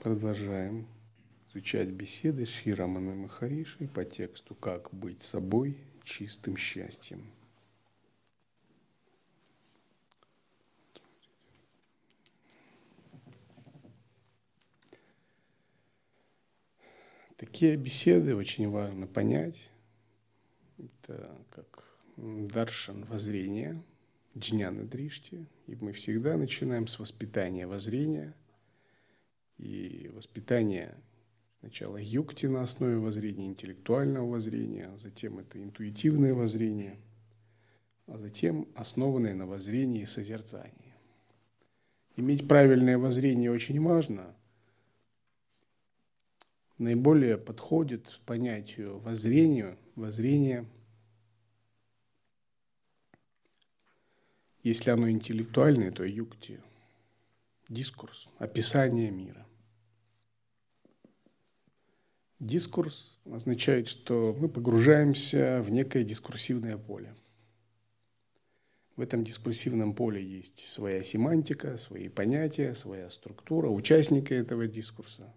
продолжаем изучать беседы с Шри Раманой Махариши по тексту «Как быть собой чистым счастьем». Такие беседы очень важно понять. Это как даршан, воззрение, джняна дришти. И мы всегда начинаем с воспитания воззрения. И воспитание сначала юкти на основе воззрения, интеллектуального воззрения, затем это интуитивное воззрение, а затем основанное на воззрении и созерцании. Иметь правильное воззрение очень важно. Наиболее подходит понятию воззрения, если оно интеллектуальное, то юкти, дискурс, описание мира. Дискурс означает, что мы погружаемся в некое дискурсивное поле. В этом дискурсивном поле есть своя семантика, свои понятия, своя структура, участники этого дискурса.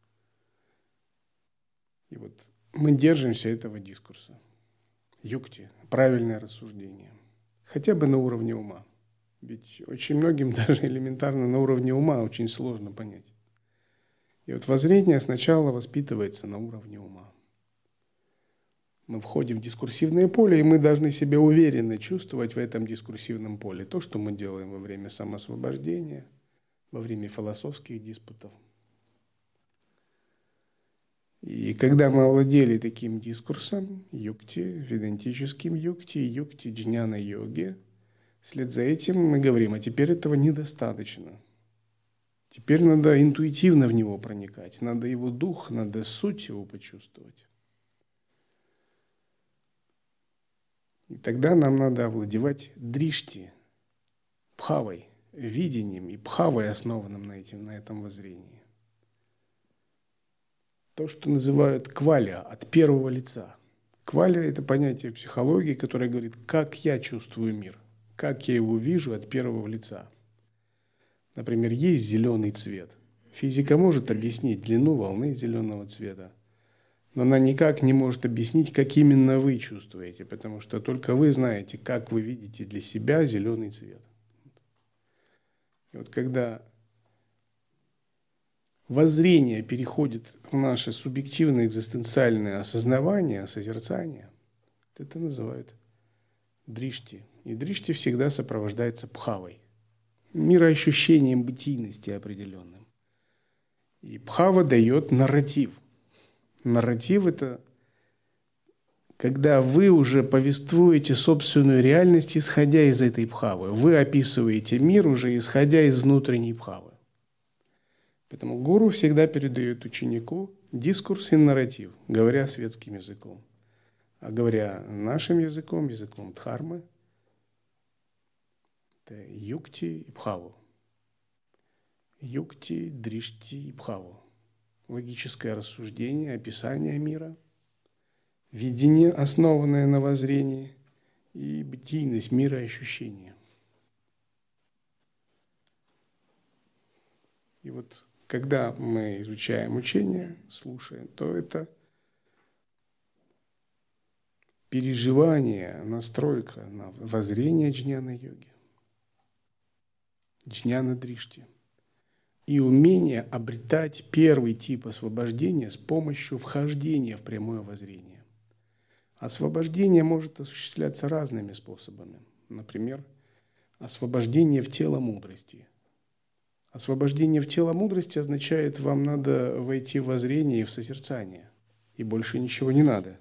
И вот мы держимся этого дискурса. Юкти, правильное рассуждение. Хотя бы на уровне ума. Ведь очень многим даже элементарно на уровне ума очень сложно понять. И вот воззрение сначала воспитывается на уровне ума. Мы входим в дискурсивное поле, и мы должны себя уверенно чувствовать в этом дискурсивном поле. То, что мы делаем во время самоосвобождения, во время философских диспутов. И когда мы овладели таким дискурсом, юкти, ведантическим юкти джняна-йоги, вслед за этим мы говорим, а теперь этого недостаточно. Теперь надо интуитивно в него проникать, надо его дух, надо суть его почувствовать. И тогда нам надо овладевать дришти, бхавой, видением и бхавой, основанным на этом воззрении. То, что называют квалия, от первого лица. Квалия – это понятие психологии, которое говорит, как я чувствую мир, как я его вижу от первого лица. Например, есть зеленый цвет. Физика может объяснить длину волны зеленого цвета, но она никак не может объяснить, как именно вы чувствуете, потому что только вы знаете, как вы видите для себя зеленый цвет. И вот когда воззрение переходит в наше субъективное экзистенциальное осознавание, созерцание, это называют дришти. И дришти всегда сопровождается бхавой, мироощущением бытийности определенным. И бхава дает нарратив. Нарратив – это когда вы уже повествуете собственную реальность, исходя из этой бхавы. Вы описываете мир уже исходя из внутренней бхавы. Поэтому гуру всегда передает ученику дискурс и нарратив, говоря светским языком. А говоря нашим языком, языком дхармы, это юкти и бхаву. Юкти, дришти и бхаву. Логическое рассуждение, описание мира, видение, основанное на воззрении, и бытийность мира и ощущения. И вот когда мы изучаем учение, слушаем, то это переживание, настройка на воззрение джняна-йоги, джняна-дришти. И умение обретать первый тип освобождения с помощью вхождения в прямое воззрение. Освобождение может осуществляться разными способами. Например, освобождение в тело мудрости. Освобождение в тело мудрости означает, вам надо войти в воззрение и в созерцание. И больше ничего не надо.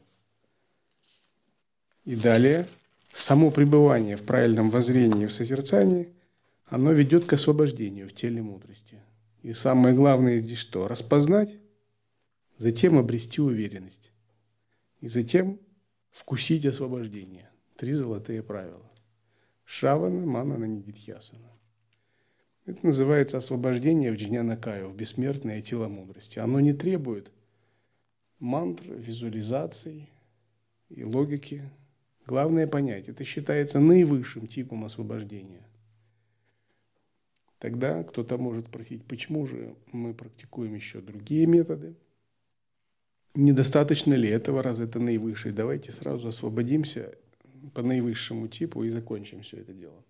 И далее, само пребывание в правильном воззрении и в созерцании, оно ведет к освобождению в теле мудрости. И самое главное здесь что? Распознать, затем обрести уверенность. И затем вкусить освобождение. 3 золотые правила. Шравана, манана, нидидхьясана. Это называется освобождение в джняна-каю, в бессмертное тело мудрости. Оно не требует мантр, визуализаций и логики. Главное понять, это считается наивысшим типом освобождения. Тогда кто-то может спросить, почему же мы практикуем еще другие методы? Недостаточно ли этого, раз это наивысший? Давайте сразу освободимся по наивысшему типу и закончим все это дело.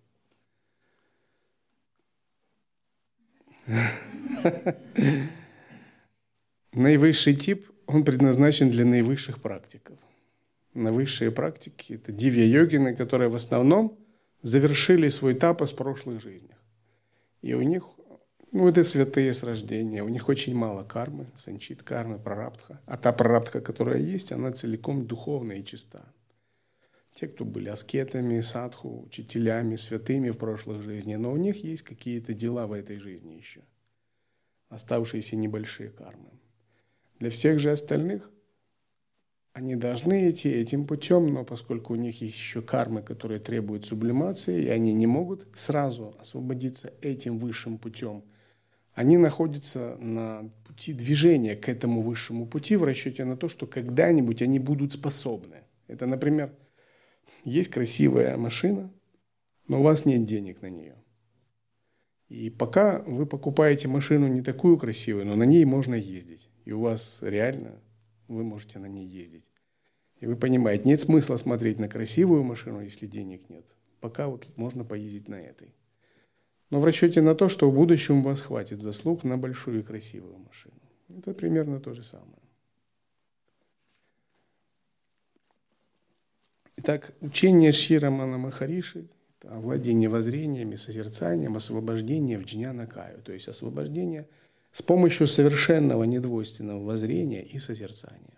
Наивысший тип, он предназначен для наивысших практиков. Наивысшие практики – это дивья-йогины, которые в основном завершили свой тапас в прошлых жизнях. И у них, это святые с рождения, у них очень мало кармы, санчит кармы, прарабдха. А та прарабдха, которая есть, она целиком духовная и чиста. Те, кто были аскетами, садху, учителями, святыми в прошлых жизнях, но у них есть какие-то дела в этой жизни еще, оставшиеся небольшие кармы. Для всех же остальных они должны идти этим путем, но поскольку у них есть еще кармы, которые требуют сублимации, и они не могут сразу освободиться этим высшим путем, они находятся на пути движения к этому высшему пути в расчете на то, что когда-нибудь они будут способны. Это, например, есть красивая машина, но у вас нет денег на нее. И пока вы покупаете машину не такую красивую, но на ней можно ездить. И у вас реально, вы можете на ней ездить. И вы понимаете, нет смысла смотреть на красивую машину, если денег нет. Пока можно поездить на этой. Но в расчете на то, что в будущем у вас хватит заслуг на большую и красивую машину. Это примерно то же самое. Итак, учение Шри Рамана Махариши – это овладение воззрениями, созерцанием, освобождение в джняна-каю, то есть освобождение с помощью совершенного недвойственного воззрения и созерцания.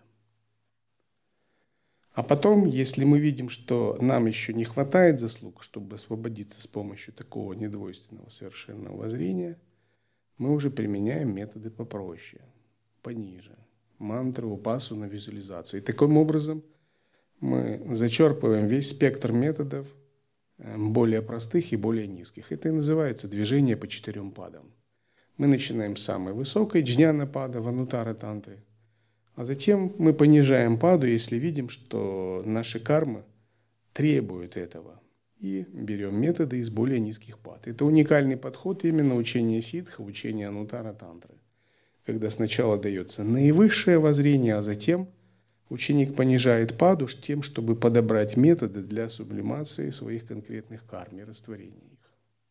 А потом, если мы видим, что нам еще не хватает заслуг, чтобы освободиться с помощью такого недвойственного совершенного воззрения, мы уже применяем методы попроще, пониже, мантры, упасану, визуализацию. И таким образом мы зачерпываем весь спектр методов более простых и более низких. Это и называется движение по 4 падам. Мы начинаем с самой высокой джняна-пада, ванутара-тантры, а затем мы понижаем паду, если видим, что наши кармы требуют этого. И берем методы из более низких пад. Это уникальный подход именно учения ситха, учения анутара-тантры. Когда сначала дается наивысшее воззрение, а затем ученик понижает паду тем, чтобы подобрать методы для сублимации своих конкретных карм и растворения их.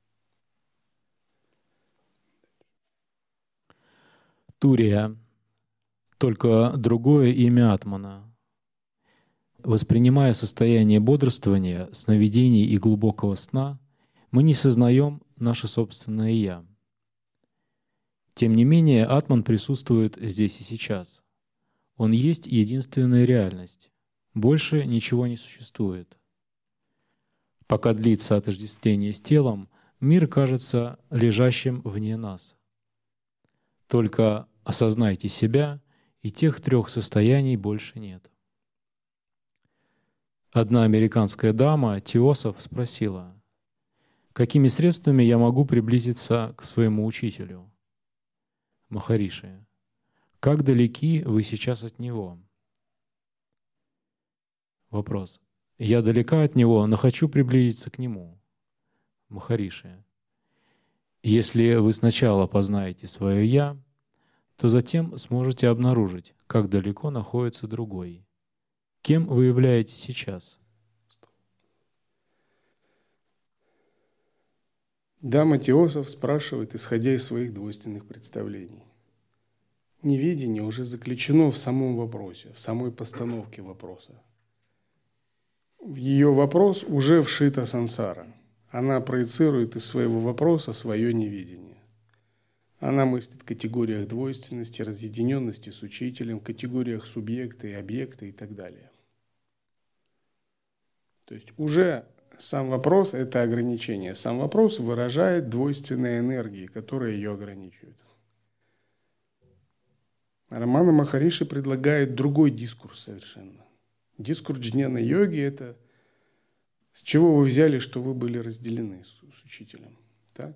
Турия. Только другое имя Атмана. Воспринимая состояние бодрствования, сновидений и глубокого сна, мы не сознаем наше собственное «я». Тем не менее, Атман присутствует здесь и сейчас. Он есть единственная реальность. Больше ничего не существует. Пока длится отождествление с телом, мир кажется лежащим вне нас. Только осознайте себя, и тех 3 состояний больше нет. Одна американская дама, Теософ, спросила: «Какими средствами я могу приблизиться к своему учителю?» Махариши: «Как далеки вы сейчас от него?» Вопрос: «Я далека от него, но хочу приблизиться к нему». Махариши: «Если вы сначала познаете свое «я», то затем сможете обнаружить, как далеко находится другой. Кем вы являетесь сейчас?» Дама Теософ спрашивает, исходя из своих двойственных представлений. Неведение уже заключено в самом вопросе, в самой постановке вопроса. В ее вопрос уже вшита сансара. Она проецирует из своего вопроса свое неведение. Она мыслит в категориях двойственности, разъединенности с учителем, в категориях субъекта и объекта и так далее. То есть уже сам вопрос – это ограничение. Сам вопрос выражает двойственные энергии, которые ее ограничивают. Рамана Махариши предлагает другой дискурс совершенно. Дискурс джняна-йоги – это с чего вы взяли, что вы были разделены с учителем. Так?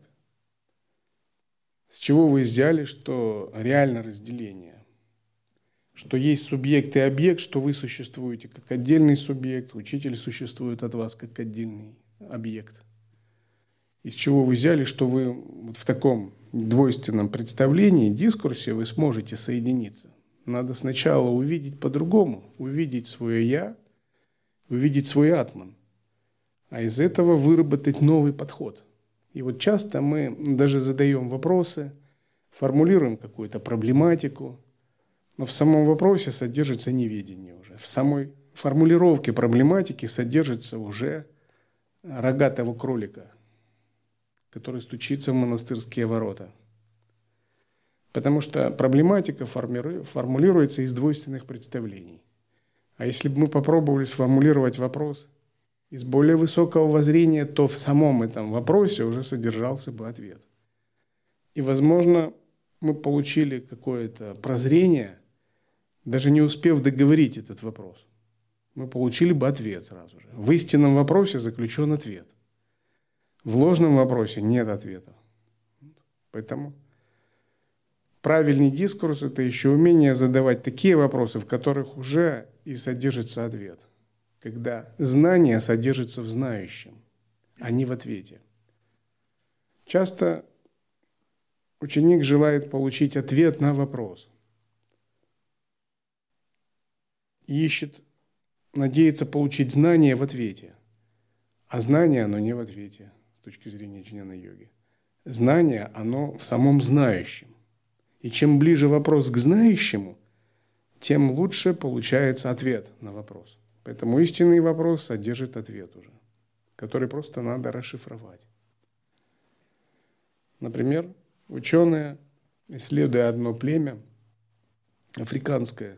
С чего вы взяли, что реально разделение? Что есть субъект и объект, что вы существуете как отдельный субъект, учитель существует от вас как отдельный объект. из чего вы взяли, что вы вот в таком двойственном представлении, дискурсе вы сможете соединиться. Надо сначала увидеть по-другому, увидеть свое «я», увидеть свой атман, а из этого выработать новый подход. И вот часто мы даже задаем вопросы, формулируем какую-то проблематику, но в самом вопросе содержится неведение уже. В самой формулировке проблематики содержится уже рогатого кролика, который стучится в монастырские ворота. Потому что проблематика формулируется из двойственных представлений. А если бы мы попробовали сформулировать вопрос из более высокого воззрения, то в самом этом вопросе уже содержался бы ответ. И, возможно, мы получили какое-то прозрение, даже не успев договорить этот вопрос. Мы получили бы ответ сразу же. В истинном вопросе заключен ответ. В ложном вопросе нет ответа. Поэтому правильный дискурс – это еще умение задавать такие вопросы, в которых уже и содержится ответ. Когда знание содержится в знающем, а не в ответе. Часто ученик желает получить ответ на вопрос. Ищет, надеется получить знание в ответе. А знание, оно не в ответе, с точки зрения джняна-йоги. Знание, оно в самом знающем. И чем ближе вопрос к знающему, тем лучше получается ответ на вопрос. Поэтому истинный вопрос содержит ответ уже, который просто надо расшифровать. Например, ученые, исследуя одно племя, африканское,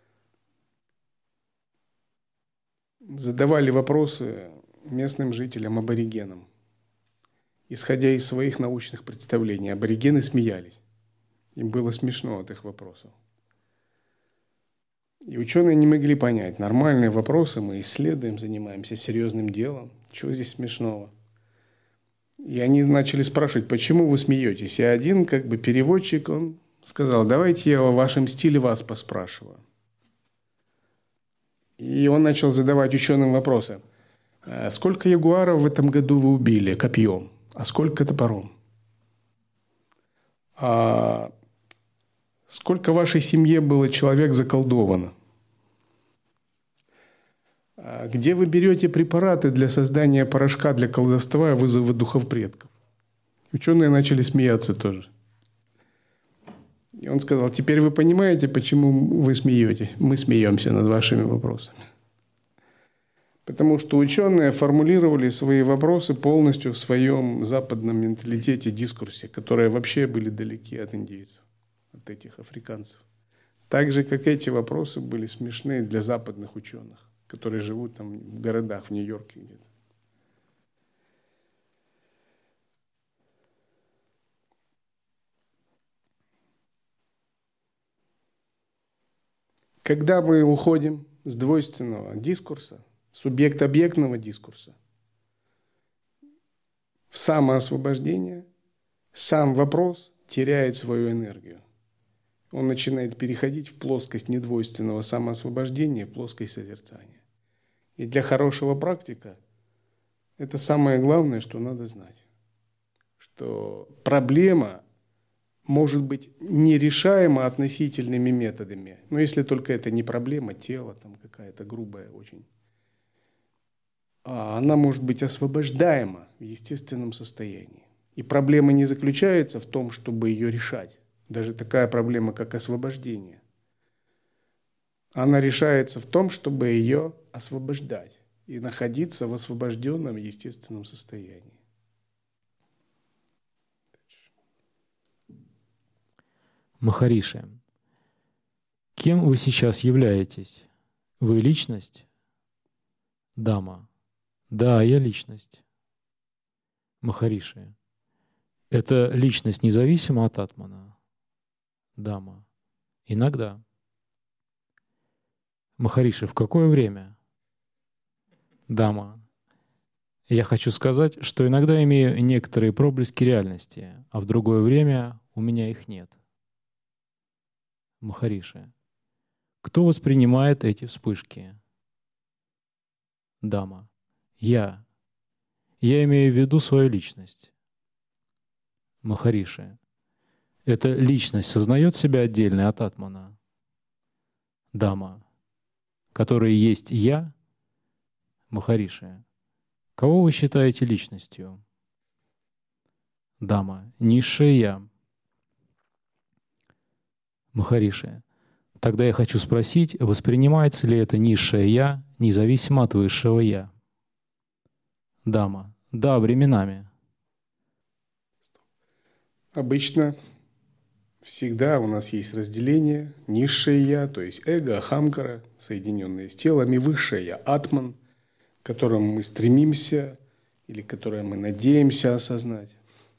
задавали вопросы местным жителям, аборигенам, исходя из своих научных представлений. Аборигены смеялись. Им было смешно от их вопросов. И ученые не могли понять, нормальные вопросы мы исследуем, занимаемся серьезным делом. Чего здесь смешного? И они начали спрашивать, почему вы смеетесь? И один переводчик, он сказал, давайте я о вашем стиле вас поспрашиваю. И он начал задавать ученым вопросы. Сколько ягуаров в этом году вы убили копьем? А сколько топором? А сколько в вашей семье было человек заколдовано? Где вы берете препараты для создания порошка для колдовства и вызова духов предков? Ученые начали смеяться тоже. И он сказал, теперь вы понимаете, почему вы смеетесь? Мы смеемся над вашими вопросами. Потому что ученые формулировали свои вопросы полностью в своем западном менталитете, дискурсе, которые вообще были далеки от индейцев, от этих африканцев. Так же, как эти вопросы были смешны для западных ученых, которые живут там в городах, в Нью-Йорке где-то. Когда мы уходим с двойственного дискурса, субъект-объектного дискурса, в самоосвобождение, сам вопрос теряет свою энергию. Он начинает переходить в плоскость недвойственного самоосвобождения, в плоскость созерцания. И для хорошего практика это самое главное, что надо знать. Что проблема может быть нерешаема относительными методами. Но если только это не проблема тела, там какая-то грубая очень, а она может быть освобождаема в естественном состоянии. И проблема не заключается в том, чтобы ее решать. Даже такая проблема, как освобождение. Она решается в том, чтобы ее освобождать и находиться в освобожденном естественном состоянии. Махариши, кем вы сейчас являетесь? Вы личность? Дама. Да, я личность. Махариши. Эта личность независима от атмана? Дама. Иногда. Махариши, в какое время? Дама. Я хочу сказать, что иногда имею некоторые проблески реальности, а в другое время у меня их нет. Махариши. Кто воспринимает эти вспышки? Дама. Я. Я имею в виду свою личность. Махариши. Эта личность сознает себя отдельной от атмана? Дама. Который есть я? Махариши. Кого вы считаете личностью? Дама. Низшее я. Махариши. Тогда я хочу спросить, воспринимается ли это низшее я независимо от высшего я? Дама. Да, временами. Обычно всегда у нас есть разделение низшее я, то есть эго, ахамкара, соединенные с телом, и высшее я, атман, к которому мы стремимся или которое мы надеемся осознать.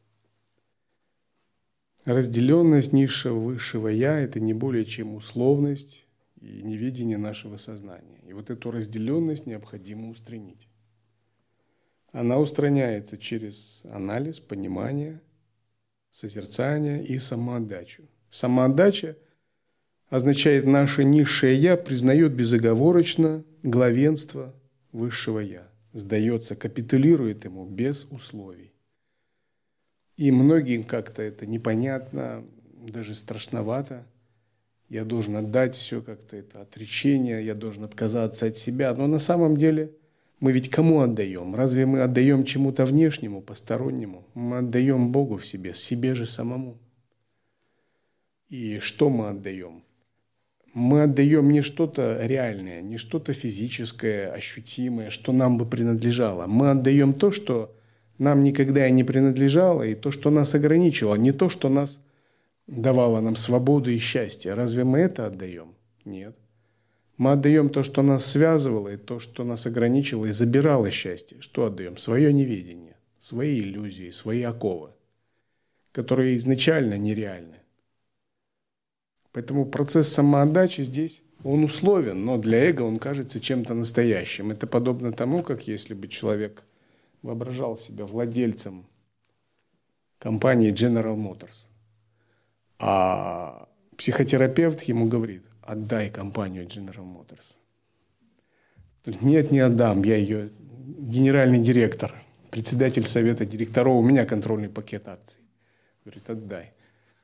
Разделенность низшего, высшего я – это не более чем условность и неведение нашего сознания. И вот эту разделенность необходимо устранить. Она устраняется через анализ, понимание, созерцание и самоотдачу. Самоотдача означает, наше низшее «я» признает безоговорочно главенство высшего «я», сдается, капитулирует ему без условий. И многим как-то это непонятно, даже страшновато. Я должен отдать все, как-то это отречение, я должен отказаться от себя. Но на самом деле мы ведь кому отдаем? Разве мы отдаем чему-то внешнему, постороннему? Мы отдаем Богу в себе же самому. И что мы отдаем? Мы отдаем не что-то реальное, не что-то физическое, ощутимое, что нам бы принадлежало. Мы отдаем то, что нам никогда и не принадлежало, и то, что нас ограничивало, не то, что нас давало нам свободу и счастье. Разве мы это отдаем? Нет. Мы отдаем то, что нас связывало, и то, что нас ограничивало и забирало счастье. Что отдаем? Свое неведение, свои иллюзии, свои оковы, которые изначально нереальны. Поэтому процесс самоотдачи здесь, он условен, но для эго он кажется чем-то настоящим. Это подобно тому, как если бы человек воображал себя владельцем компании General Motors, а психотерапевт ему говорит: отдай компанию General Motors. Нет, не отдам, я ее генеральный директор, председатель совета директоров, у меня контрольный пакет акций. Говорит: отдай.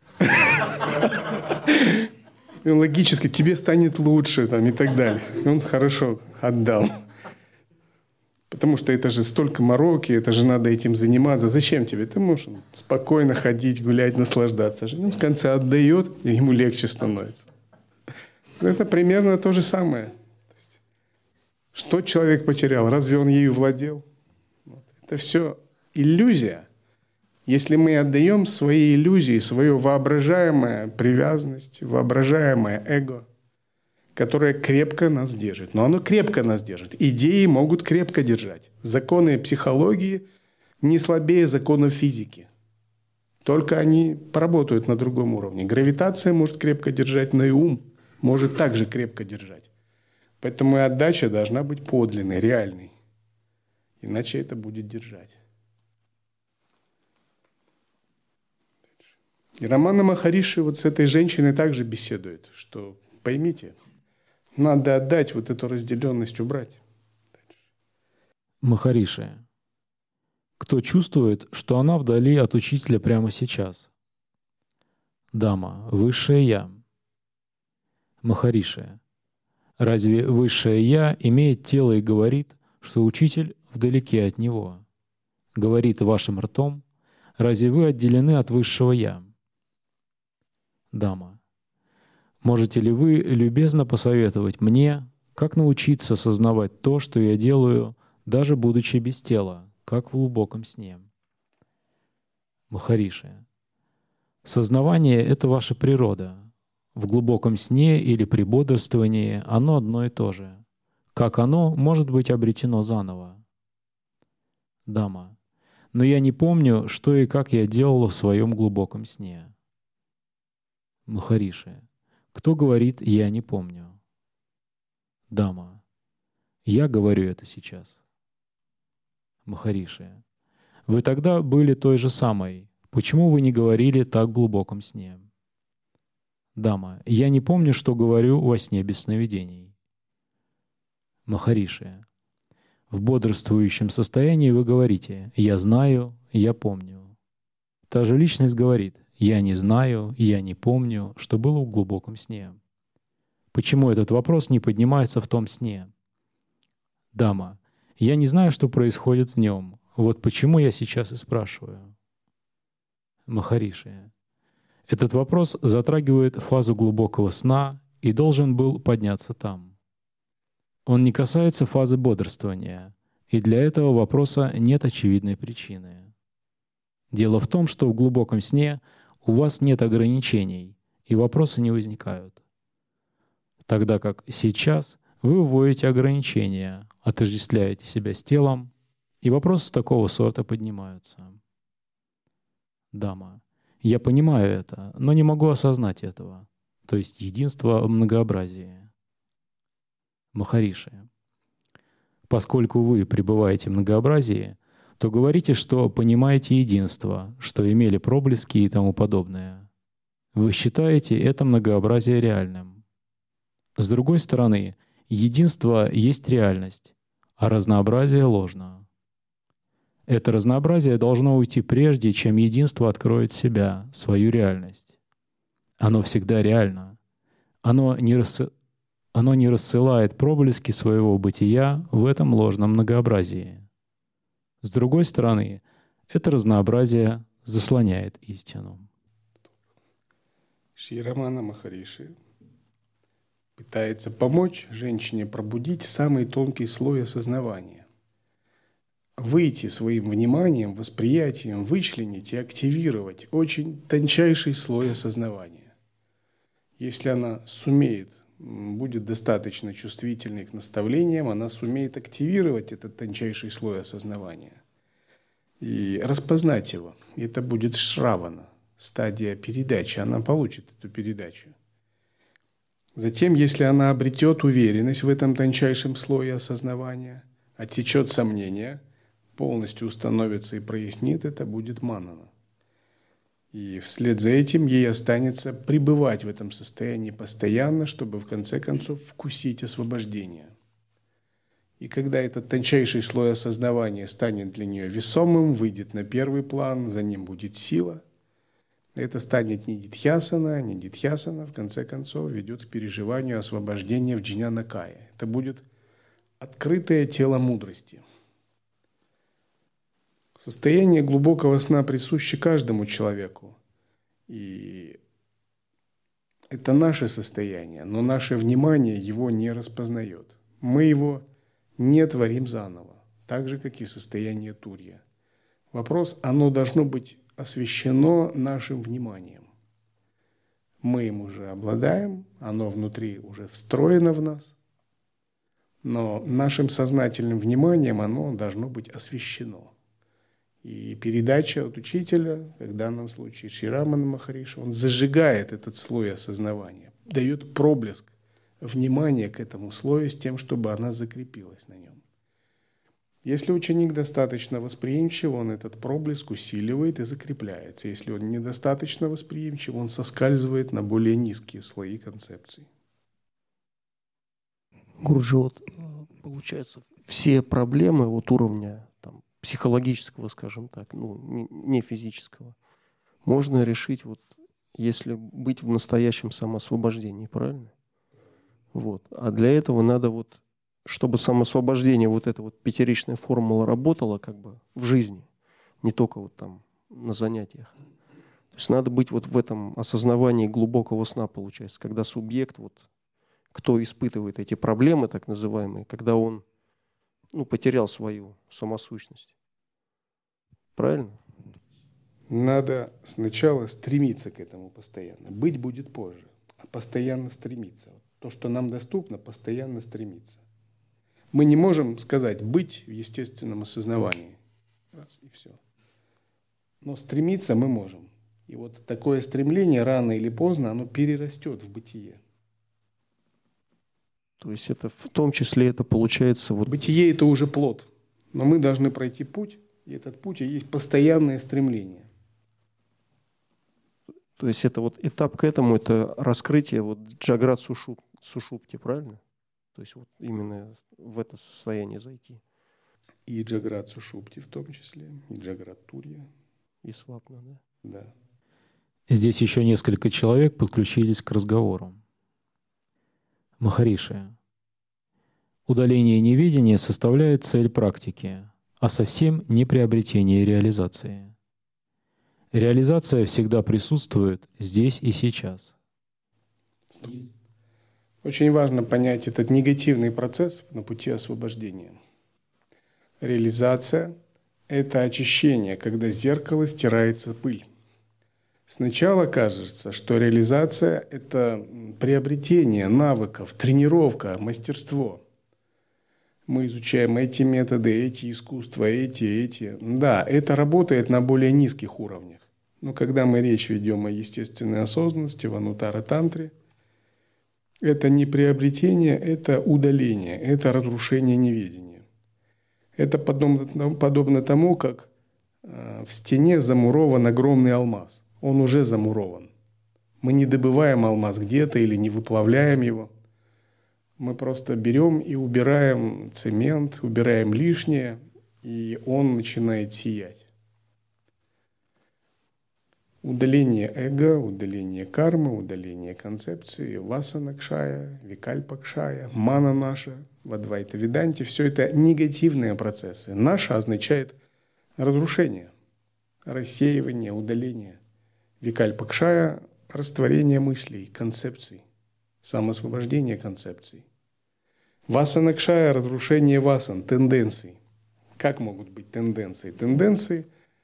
И логически тебе станет лучше там, и так далее. И он: хорошо, отдал. Потому что это же столько мороки, это же надо этим заниматься. Зачем тебе? Ты можешь спокойно ходить, гулять, наслаждаться. Он в конце отдает, и ему легче становится. Это примерно то же самое. Что человек потерял? Разве он ею владел? Это все иллюзия. Если мы отдаем свои иллюзии, свою воображаемую привязанность, воображаемое эго, которое крепко нас держит. Но оно крепко нас держит. Идеи могут крепко держать. Законы психологии не слабее законов физики. Только они поработают на другом уровне. Гравитация может крепко держать, но и ум может также крепко держать. Поэтому и отдача должна быть подлинной, реальной. Иначе это будет держать. И Рамана Махариши вот с этой женщиной также беседует, что поймите, надо отдать, вот эту разделенность убрать. Махариши. Кто чувствует, что она вдали от учителя прямо сейчас? Дама. Высшее Я. Махариши. Разве Высшее Я имеет тело и говорит, что учитель вдалеке от него? Говорит вашим ртом, разве вы отделены от Высшего Я? Дама. Можете ли вы любезно посоветовать мне, как научиться осознавать то, что я делаю, даже будучи без тела, как в глубоком сне? Махариши. Сознавание — это ваша природа. В глубоком сне или при бодрствовании оно одно и то же. Как оно может быть обретено заново? Дама. Но я не помню, что и как я делала в своем глубоком сне. Махариши. Кто говорит «я не помню»? Дама. Я говорю это сейчас. Махариши. Вы тогда были той же самой. Почему вы не говорили так в глубоком сне? Дама. Я не помню, что говорю во сне без сновидений. Махариши. В бодрствующем состоянии вы говорите «я знаю, я помню». Та же личность говорит «я не знаю, я не помню, что было в глубоком сне». Почему этот вопрос не поднимается в том сне? Дама, я не знаю, что происходит в нем. Вот почему я сейчас и спрашиваю. Махариши, этот вопрос затрагивает фазу глубокого сна и должен был подняться там. Он не касается фазы бодрствования, и для этого вопроса нет очевидной причины. Дело в том, что в глубоком сне у вас нет ограничений, и вопросы не возникают. Тогда как сейчас вы вводите ограничения, отождествляете себя с телом, и вопросы такого сорта поднимаются. Дама, я понимаю это, но не могу осознать этого, то есть единство в многообразии. Махариши, поскольку вы пребываете в многообразии, то говорите, что понимаете единство, что имели проблески и тому подобное. Вы считаете это многообразие реальным. С другой стороны, единство есть реальность, а разнообразие ложно. Это разнообразие должно уйти прежде, чем единство откроет себя, свою реальность. Оно всегда реально. Оно не рассылает проблески своего бытия в этом ложном многообразии. С другой стороны, это разнообразие заслоняет истину. Шри Рамана Махариши пытается помочь женщине пробудить самый тонкий слой осознавания. Выйти своим вниманием, восприятием, вычленить и активировать очень тончайший слой осознавания. Если она сумеет, будет достаточно чувствительной к наставлениям, она сумеет активировать этот тончайший слой осознавания и распознать его. И это будет шравана, стадия передачи. Она получит эту передачу. Затем, если она обретет уверенность в этом тончайшем слое осознавания, отсечет сомнения, полностью установится и прояснит, это будет манана. И вслед за этим ей останется пребывать в этом состоянии постоянно, чтобы в конце концов вкусить освобождение. И когда этот тончайший слой осознавания станет для нее весомым, выйдет на первый план, за ним будет сила, это станет не дитхьясана, в конце концов ведет к переживанию освобождения в джняна-кае. Это будет открытое тело мудрости. Состояние глубокого сна присуще каждому человеку. И это наше состояние, но наше внимание его не распознает. Мы его не творим заново, так же, как и состояние турья. Вопрос, оно должно быть освещено нашим вниманием. Мы им уже обладаем, оно внутри уже встроено в нас, но нашим сознательным вниманием оно должно быть освещено. И передача от учителя, как в данном случае Шри Рамана Махариши, он зажигает этот слой осознавания, дает проблеск внимания к этому слою с тем, чтобы она закрепилась на нем. Если ученик достаточно восприимчив, он этот проблеск усиливает и закрепляется. Если он недостаточно восприимчив, он соскальзывает на более низкие слои концепций. Гуруджи, вот получается, все проблемы вот уровня там, психологического, скажем так, не физического, можно решить, вот, если быть в настоящем самоосвобождении, правильно? Вот. А для этого надо вот, чтобы самоосвобождение, вот эта вот пятеричная формула работала как бы в жизни, не только вот там на занятиях. То есть надо быть вот в этом осознавании глубокого сна, получается, когда субъект, вот, кто испытывает эти проблемы, так называемые, когда он потерял свою самосущность. Правильно? Надо сначала стремиться к этому постоянно. Быть будет позже, а постоянно стремиться. То, что нам доступно, постоянно стремиться. Мы не можем сказать «быть в естественном осознавании». Раз, и все. Но стремиться мы можем. И вот такое стремление рано или поздно, оно перерастет в бытие. То есть это в том числе это получается... Вот... Бытие – это уже плод. Но мы должны пройти путь, и этот путь и есть постоянное стремление. То есть это вот этап к этому, это раскрытие вот джаграт сушупти, правильно? То есть вот именно в это состояние зайти. И Джаграт Сушупти в том числе, и Джаграт Турья. И Свапна, да? Да. Здесь еще несколько человек подключились к разговору. Махариши, удаление неведения составляет цель практики, а совсем не приобретение реализации. Реализация всегда присутствует здесь и сейчас. Очень важно понять этот негативный процесс на пути освобождения. Реализация – это очищение, когда с зеркала стирается пыль. Сначала кажется, что реализация – это приобретение навыков, тренировка, мастерство. Мы изучаем эти методы, эти искусства, эти. Да, это работает на более низких уровнях. Но когда мы речь ведем о естественной осознанности, в анутара-тантре, это не приобретение, это удаление, это разрушение неведения. Это подобно тому, как в стене замурован огромный алмаз. Он уже замурован. Мы не добываем алмаз где-то или не выплавляем его. Мы просто берем и убираем цемент, убираем лишнее, и он начинает сиять. Удаление эго, удаление кармы, удаление концепции, васана-кшая, викальпа-кшая, мана наша, в Адвайта-веданте – все это негативные процессы. Наша означает разрушение, рассеивание, удаление. Викальпа-кшая – растворение мыслей, концепций, самоосвобождение концепций. Васана-кшая – разрушение васан, тенденций. Как могут быть тенденции? Тенденции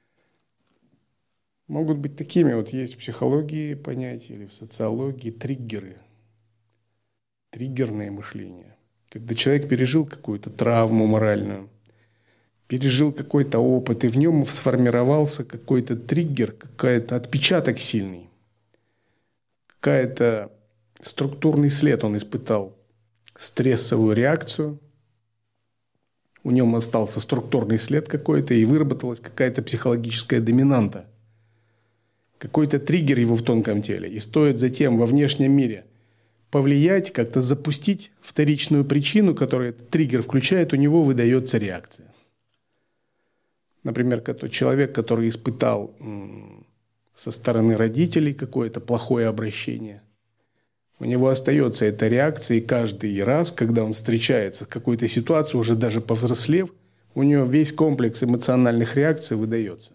могут быть такими, вот есть в психологии понятия или в социологии триггеры, триггерное мышление. Когда человек пережил какую-то травму моральную, пережил какой-то опыт, и в нем сформировался какой-то триггер, какой-то отпечаток сильный, какой-то структурный след он испытал, стрессовую реакцию, у него остался структурный след какой-то, и выработалась какая-то психологическая доминанта. Какой-то триггер его в тонком теле. И стоит затем во внешнем мире повлиять, как-то запустить вторичную причину, которую этот триггер включает, у него выдается реакция. Например, человек, который испытал со стороны родителей какое-то плохое обращение, у него остается эта реакция, и каждый раз, когда он встречается с какой-то ситуацией, уже даже повзрослев, у него весь комплекс эмоциональных реакций выдается.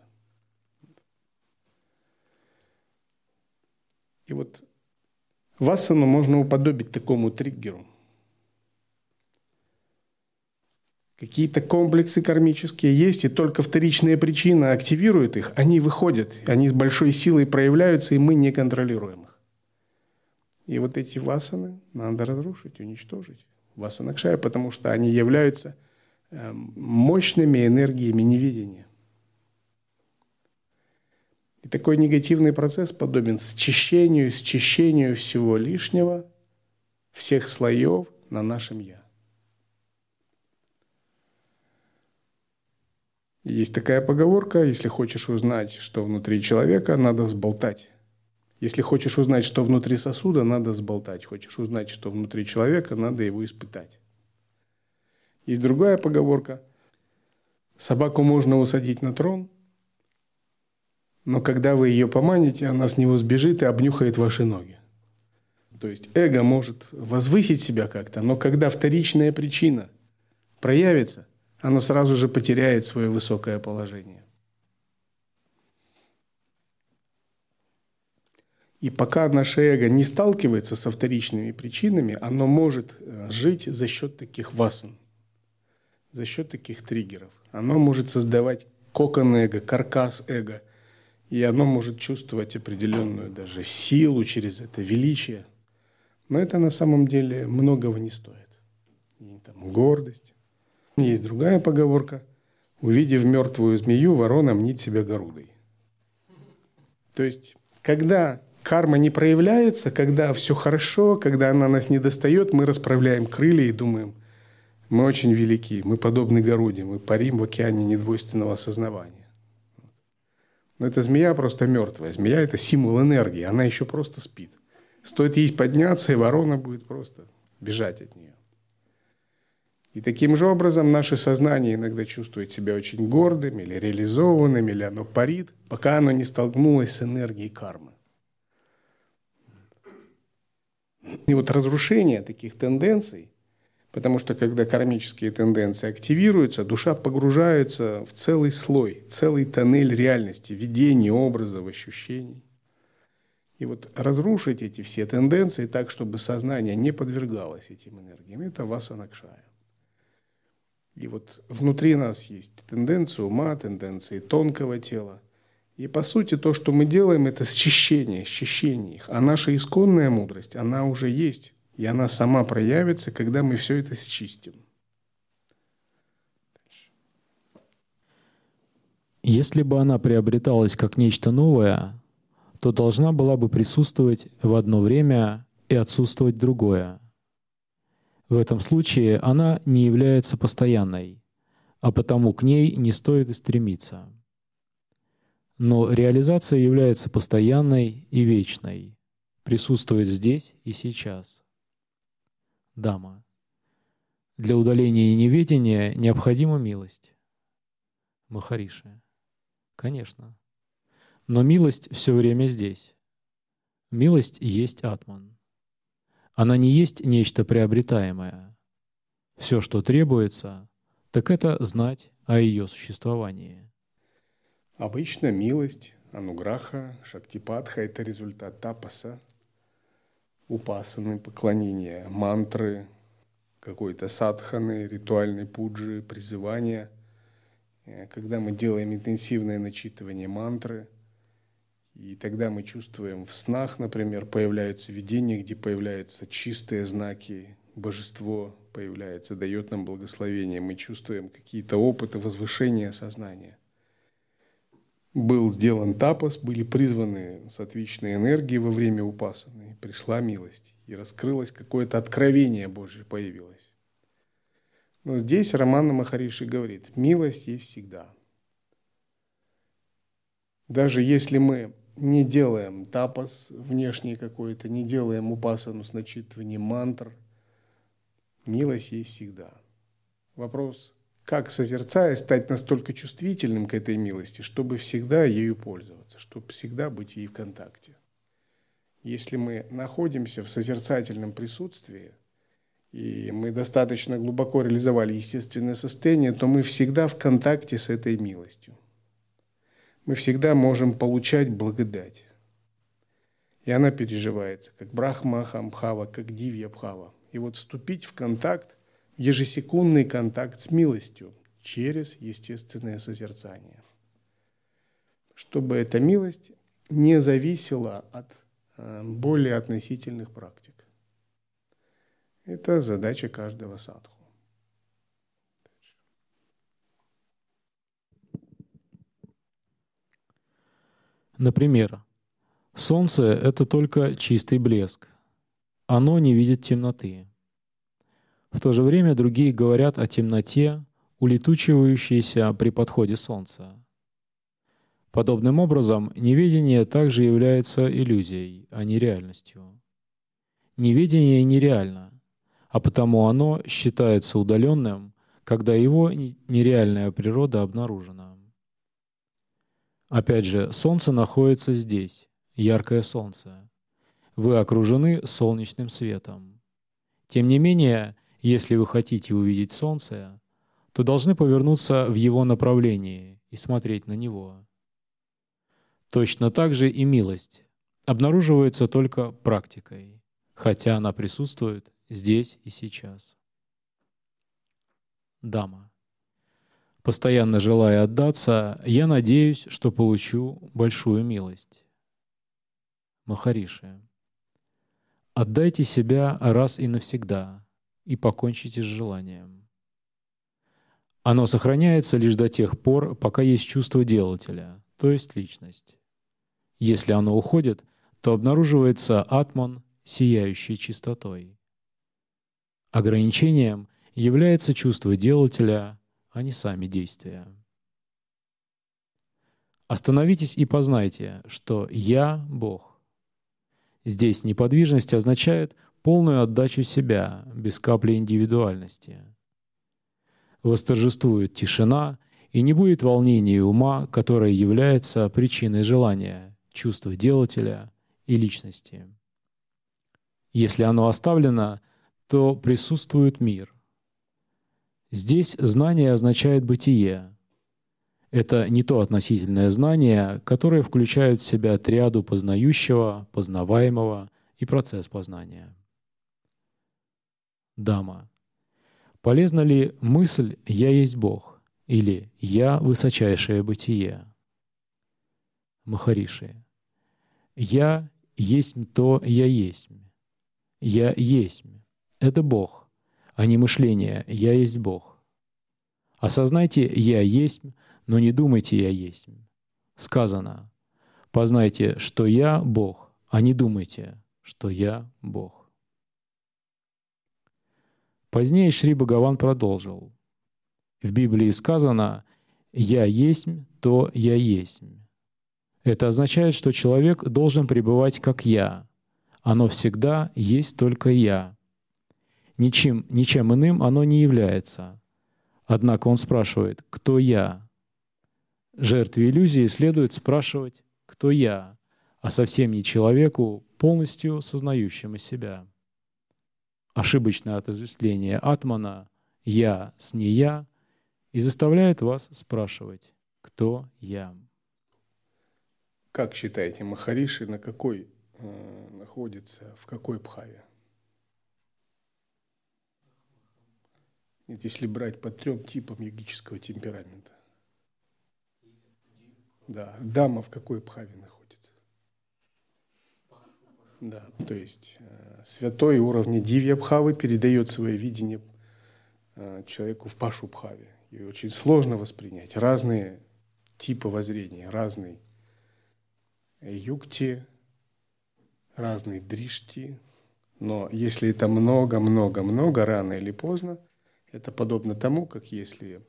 И вот вассану можно уподобить такому триггеру. Какие-то комплексы кармические есть, и только вторичная причина активирует их, они выходят, они с большой силой проявляются, и мы не контролируем их. И вот эти вассаны надо разрушить, уничтожить. Вассана-кшая, потому что они являются мощными энергиями неведения. И такой негативный процесс подобен счищению всего лишнего, всех слоев на нашем «я». Есть такая поговорка: если хочешь узнать, что внутри человека, надо сболтать. Если хочешь узнать, что внутри сосуда, надо сболтать. Хочешь узнать, что внутри человека, надо его испытать. Есть другая поговорка: собаку можно усадить на трон, но когда вы ее поманите, она с него сбежит и обнюхает ваши ноги. То есть эго может возвысить себя как-то, но когда вторичная причина проявится, оно сразу же потеряет свое высокое положение. И пока наше эго не сталкивается со вторичными причинами, оно может жить за счет таких васан, за счет таких триггеров. Оно может создавать кокон эго, каркас эго, и оно может чувствовать определенную даже силу через это, величие. Но это на самом деле многого не стоит. И там гордость. Есть другая поговорка: увидев мертвую змею, ворона мнит себя горудой. То есть, когда карма не проявляется, когда все хорошо, когда она нас не достает, мы расправляем крылья и думаем: мы очень велики, мы подобны Горуде, мы парим в океане недвойственного осознавания. Но эта змея просто мертвая. Змея – это символ энергии, она еще просто спит. Стоит ей подняться, и ворона будет просто бежать от нее. И таким же образом наше сознание иногда чувствует себя очень гордым или реализованным, или оно парит, пока оно не столкнулось с энергией кармы. И вот разрушение таких тенденций, потому что когда кармические тенденции активируются, душа погружается в целый слой, целый тоннель реальности, видений, образов, ощущений. И вот разрушить эти все тенденции так, чтобы сознание не подвергалось этим энергиям, это васана-кшая. И вот внутри нас есть тенденции ума, тенденции тонкого тела. И по сути то, что мы делаем, это счищение их. А наша исконная мудрость, она уже есть. И она сама проявится, когда мы все это счистим. Если бы она приобреталась как нечто новое, то должна была бы присутствовать в одно время и отсутствовать в другое. В этом случае она не является постоянной, а потому к ней не стоит и стремиться. Но реализация является постоянной и вечной, присутствует здесь и сейчас. Дама. Для удаления неведения необходима милость. Махариши. Конечно. Но милость все время здесь. Милость есть атман. Она не есть нечто приобретаемое. Все, что требуется, так это знать о ее существовании. Обычно милость, ануграха, шактипатха – это результат тапаса, упасаны, поклонения, мантры, какой-то садханы, ритуальной пуджи, призывания. Когда мы делаем интенсивное начитывание мантры, и тогда мы чувствуем в снах, например, появляются видения, где появляются чистые знаки, божество появляется, дает нам благословение, мы чувствуем какие-то опыты возвышения сознания. Был сделан тапас, были призваны сатвичные энергии во время упасаны, пришла милость, и раскрылось какое-то откровение Божье появилось. Но здесь Рамана Махариши говорит, милость есть всегда. Даже если мы не делаем тапас внешний какой-то, не делаем упасану с начитыванием мантр, милость есть всегда. Вопрос, как, созерцая, стать настолько чувствительным к этой милости, чтобы всегда ею пользоваться, чтобы всегда быть ей в контакте. Если мы находимся в созерцательном присутствии, и мы достаточно глубоко реализовали естественное состояние, то мы всегда в контакте с этой милостью. Мы всегда можем получать благодать. И она переживается, как брахма-хамбхава, как дивья-бхава. И вот вступить в контакт, ежесекундный контакт с милостью через естественное созерцание. Чтобы эта милость не зависела от более относительных практик. Это задача каждого садху. Например, солнце — это только чистый блеск. Оно не видит темноты. В то же время другие говорят о темноте, улетучивающейся при подходе солнца. Подобным образом, неведение также является иллюзией, а не реальностью. Неведение нереально, а потому оно считается удаленным, когда его нереальная природа обнаружена. Опять же, солнце находится здесь, яркое солнце. Вы окружены солнечным светом. Тем не менее, если вы хотите увидеть солнце, то должны повернуться в его направлении и смотреть на него. Точно так же и милость обнаруживается только практикой, хотя она присутствует здесь и сейчас. Дама. Постоянно желая отдаться, я надеюсь, что получу большую милость. Махариши. Отдайте себя раз и навсегда и покончите с желанием. Оно сохраняется лишь до тех пор, пока есть чувство делателя, то есть личность. Если оно уходит, то обнаруживается атман, сияющий чистотой. Ограничением является чувство делателя, а не сами действия. Остановитесь и познайте, что «Я — Бог». Здесь неподвижность означает полную отдачу себя, без капли индивидуальности. восторжествует тишина, и не будет волнения ума, которое является причиной желания, чувства делателя и личности. Если оно оставлено, то присутствует мир. Здесь знание означает бытие. Это не то относительное знание, которое включает в себя триаду познающего, познаваемого и процесс познания. Дама. Полезна ли мысль «Я есть Бог» или «Я — высочайшее бытие»? Махариши. «Я есть то Я есть». «Я есть» — это Бог, а не мышление «Я есть Бог». Осознайте «Я есть», но не думайте «Я есть». Сказано: «Познайте, что Я — Бог», а не думайте, что Я — Бог. Позднее Шри Бхагаван продолжил: в Библии сказано «Я есть то Я есть». Это означает, что человек должен пребывать как «Я». Оно всегда есть только «Я». Ничем иным оно не является. Однако он спрашивает: «Кто я?» Жертве иллюзии следует спрашивать: «Кто я?», а совсем не человеку, полностью сознающему себя. Ошибочное отождествление атмана «я» с «не я» и заставляет вас спрашивать: «Кто я?». Как считаете, Махариши на какой находится, в какой бхаве? Если брать по 3 типам йогического темперамента. Да, дама в какой бхаве находится? Да, то есть святой уровня дивья бхавы передает свое видение человеку в пашу бхаве. И очень сложно воспринять разные типы воззрения, разные юкти, разные дришти. Но если это много-много-много, рано или поздно, это подобно тому, как если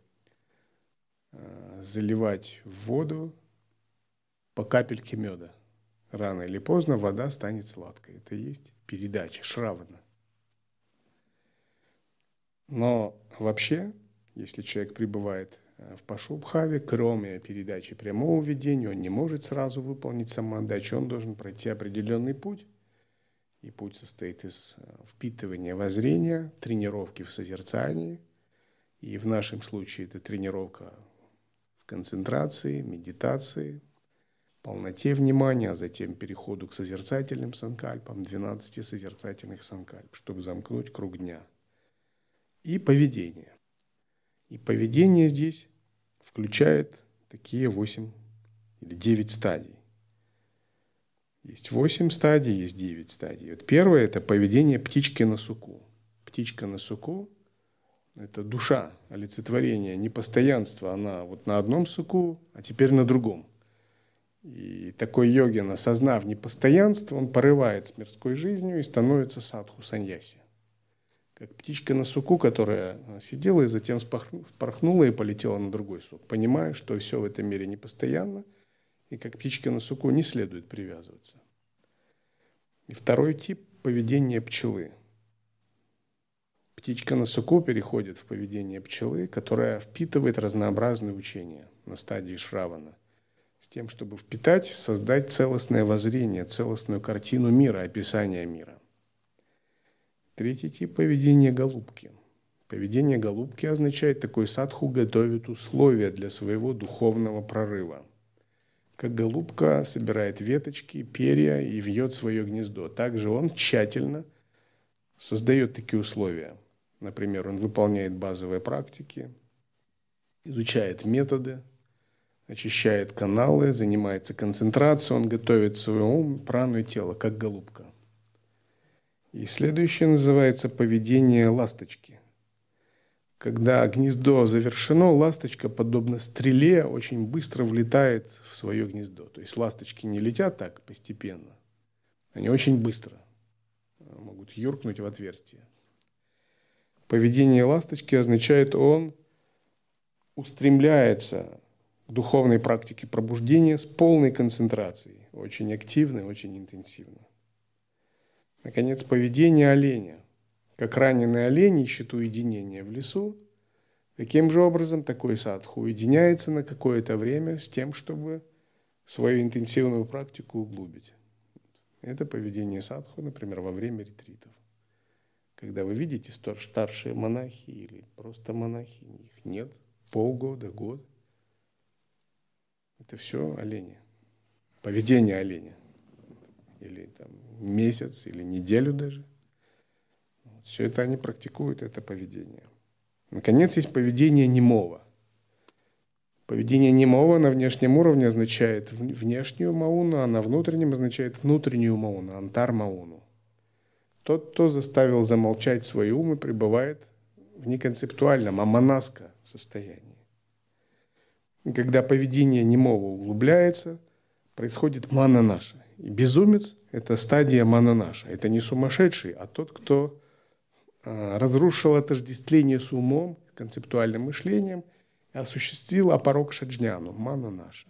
заливать в воду по капельке меда. Рано или поздно вода станет сладкой. Это и есть передача, шравана. Но вообще, если человек пребывает в пашу-бхаве, кроме передачи прямого видения, он не может сразу выполнить самоотдачу, он должен пройти определенный путь. И путь состоит из впитывания воззрения, тренировки в созерцании. И в нашем случае это тренировка в концентрации, медитации, полноте внимания, а затем переходу к созерцательным санкальпам, 12 созерцательных санкальп, чтобы замкнуть круг дня. И поведение. И поведение здесь включает такие 8 или 9 стадий. Есть 8 стадий, есть 9 стадий. Вот первое – это поведение птички на суку. Птичка на суку – это душа, олицетворение, непостоянство. Она вот на одном суку, а теперь на другом. И такой йогин, осознав непостоянство, он порывает с мирской жизнью и становится садху саньяси. Как птичка на суку, которая сидела и затем спорхнула и полетела на другой сук, понимая, что все в этом мире непостоянно, и как птичка на суку не следует привязываться. И второй тип – поведение пчелы. Птичка на суку переходит в поведение пчелы, которая впитывает разнообразные учения на стадии шравана, с тем, чтобы впитать, создать целостное воззрение, целостную картину мира, описание мира. Третий тип – поведение голубки. Поведение голубки означает, такой садху готовит условия для своего духовного прорыва. Как голубка собирает веточки, перья и вьет свое гнездо. Также он тщательно создает такие условия. Например, он выполняет базовые практики, изучает методы, очищает каналы, занимается концентрацией, он готовит свой ум, прану и тело, как голубка. И следующее называется поведение ласточки. Когда гнездо завершено, ласточка, подобно стреле, очень быстро влетает в свое гнездо. То есть ласточки не летят так постепенно, они очень быстро могут юркнуть в отверстие. Поведение ласточки означает, он устремляется к духовной практике пробуждения с полной концентрацией, очень активно, очень интенсивно. Наконец, поведение оленя. Как раненый олень ищет уединения в лесу, Таким же образом, такой садху уединяется на какое-то время с тем, чтобы свою интенсивную практику углубить. Это поведение садху, например, во время ретритов. Когда вы видите старшие монахи или просто монахи, их нет, полгода, год. Это все олени. Поведение оленя. Или там месяц, или неделю даже. Все это они практикуют, это поведение. Наконец, есть поведение немого. Поведение немого на внешнем уровне означает внешнюю мауну, а на внутреннем означает внутреннюю мауну, антар-мауну. Тот, кто заставил замолчать свой ум и пребывает в неконцептуальном, а монаско состоянии. И когда поведение немого углубляется, происходит мана-наша. И безумец – это стадия мана-наша. Это не сумасшедший, а тот, кто разрушил отождествление с умом, концептуальным мышлением, и осуществил апарокша-джняну, мана-наша.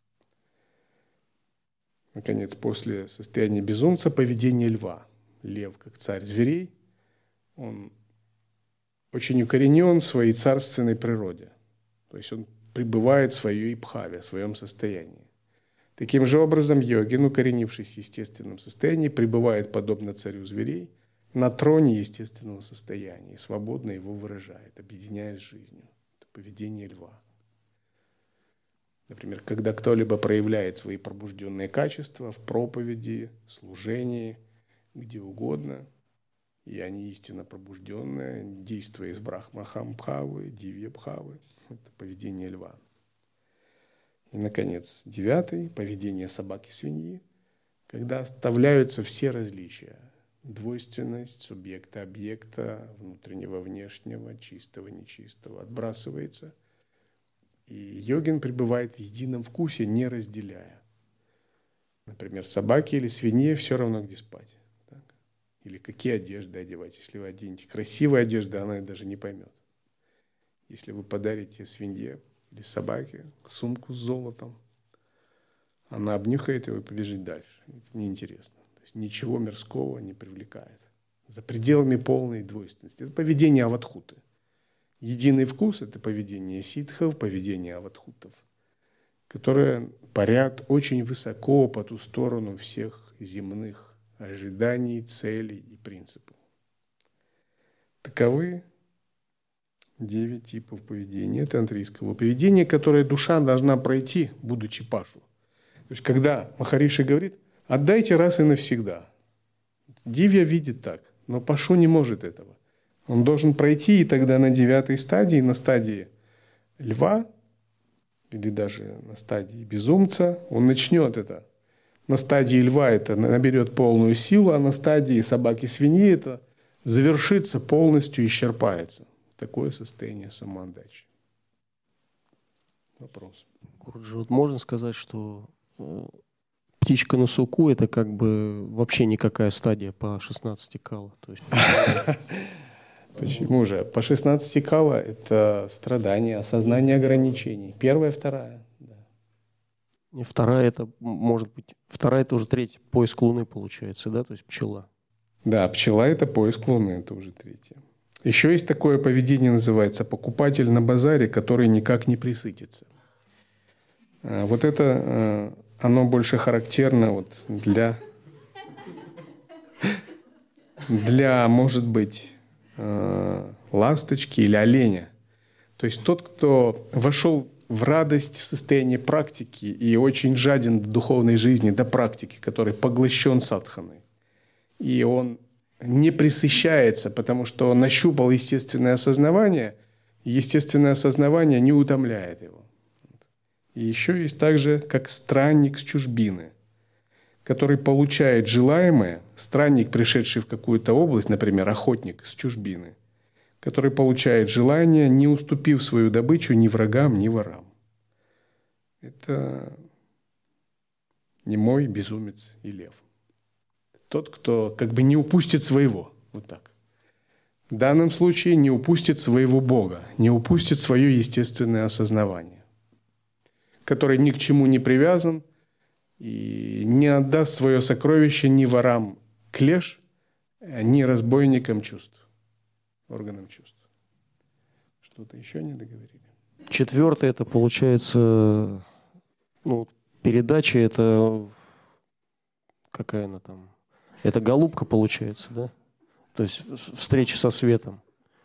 Наконец, после состояния безумца поведение льва. Лев, как царь зверей, он очень укоренен в своей царственной природе. То есть он пребывает в своей ипхаве, в своем состоянии. Таким же образом, йогин, укоренившись в естественном состоянии, пребывает, подобно царю зверей, на троне естественного состояния и свободно его выражает, объединяя с жизнью. Это поведение льва. Например, когда кто-либо проявляет свои пробужденные качества в проповеди, служении, где угодно, и они истинно пробужденные, действуя из брахмахамбхавы, дивьябхавы, это поведение льва. И, наконец, 9, поведение собаки-свиньи, когда оставляются все различия. Двойственность субъекта-объекта, внутреннего, внешнего, чистого, нечистого отбрасывается. И йогин пребывает в едином вкусе, не разделяя. Например, собаке или свинье все равно, где спать. Так? Или какие одежды одевать. Если вы оденете красивые одежды, она их даже не поймет. Если вы подарите свинье или собаке сумку с золотом, она обнюхает его и побежит дальше. Это неинтересно. То есть ничего мирского не привлекает. За пределами полной двойственности. Это поведение аватхуты. Единый вкус – это поведение ситхов, поведение аватхутов, которые парят очень высоко по ту сторону всех земных ожиданий, целей и принципов. Таковы 9 типов поведения тантрийского поведения, которое душа должна пройти, будучи пашу. То есть, когда Махариши говорит, отдайте раз и навсегда. Дивья видит так, но пашу не может этого. Он должен пройти, и тогда на 9 стадии, на стадии льва, или даже на стадии безумца, он начнет это. На стадии льва это наберет полную силу, а на стадии собаки-свиньи это завершится полностью, исчерпается. Такое состояние самоотдачи. Вопрос. Гуруджи, вот можно сказать, что птичка на суку – это как бы вообще никакая стадия по 16 кала? То есть... Почему же? По 16 кала – это страдание, осознание ограничений. 1, 2. Да. И 2 – это, может быть, 2 – это уже 3, поиск Луны получается, да? То есть пчела. Да, пчела – это поиск Луны, это уже 3. Еще есть такое поведение, называется покупатель на базаре, который никак не присытится. Вот это, оно больше характерно вот для, может быть, ласточки или оленя. То есть тот, кто вошел в радость в состоянии практики и очень жаден до духовной жизни, до практики, который поглощен садханой. И он не пресыщается, потому что он нащупал естественное осознавание, и естественное осознавание не утомляет его. И еще есть также, как странник с чужбины, который получает желаемое, странник, пришедший в какую-то область, например, охотник с чужбины, который получает желание, не уступив свою добычу ни врагам, ни ворам. Это немой, безумец и лев. Тот, кто как бы не упустит своего. Вот так. В данном случае не упустит своего Бога, не упустит свое естественное осознавание, который ни к чему не привязан и не отдаст свое сокровище ни ворам клеш, ни разбойникам чувств, органам чувств. Что-то еще не договорили? Четвертое, это получается, передача, это какая она там? Это голубка получается, да? То есть встреча со светом.